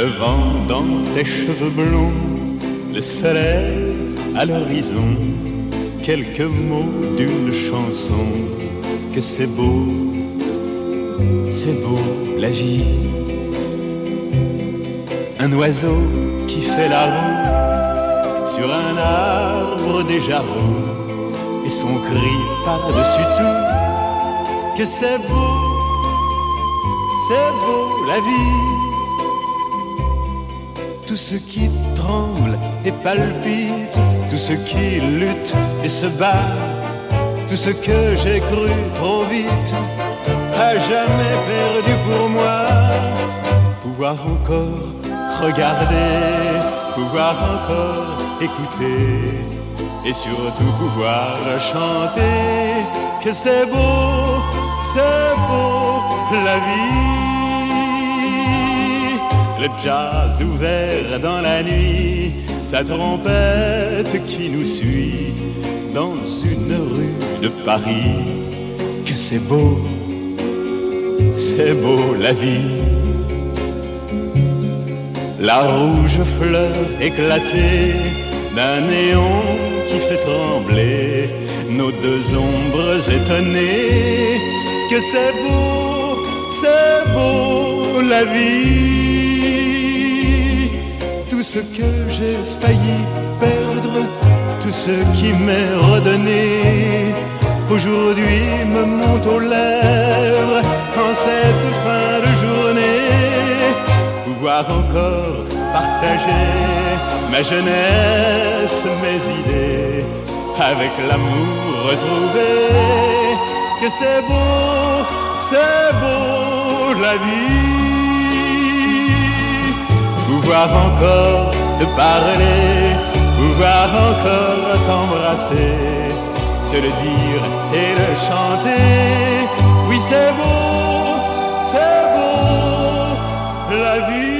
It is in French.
Le vent dans tes cheveux blonds, le soleil à l'horizon, quelques mots d'une chanson, que c'est beau la vie. Un oiseau qui fait la roue sur un arbre déjà roux, et son cri par-dessus tout, que c'est beau la vie. Tout ce qui tremble et palpite, tout ce qui lutte et se bat, tout ce que j'ai cru trop vite, à jamais perdu pour moi. Pouvoir encore regarder, pouvoir encore écouter, et surtout pouvoir chanter, que c'est beau la vie. Le jazz ouvert dans la nuit, sa trompette qui nous suit dans une rue de Paris, que c'est beau la vie. La rouge fleur éclatée d'un néon qui fait trembler nos deux ombres étonnées, que c'est beau la vie. Tout ce que j'ai failli perdre, tout ce qui m'est redonné, aujourd'hui me monte aux lèvres en cette fin de journée. Pouvoir encore partager ma jeunesse, mes idées, avec l'amour retrouvé, que c'est beau la vie. Pouvoir encore te parler, pouvoir encore t'embrasser, te le dire et le chanter, oui c'est beau la vie.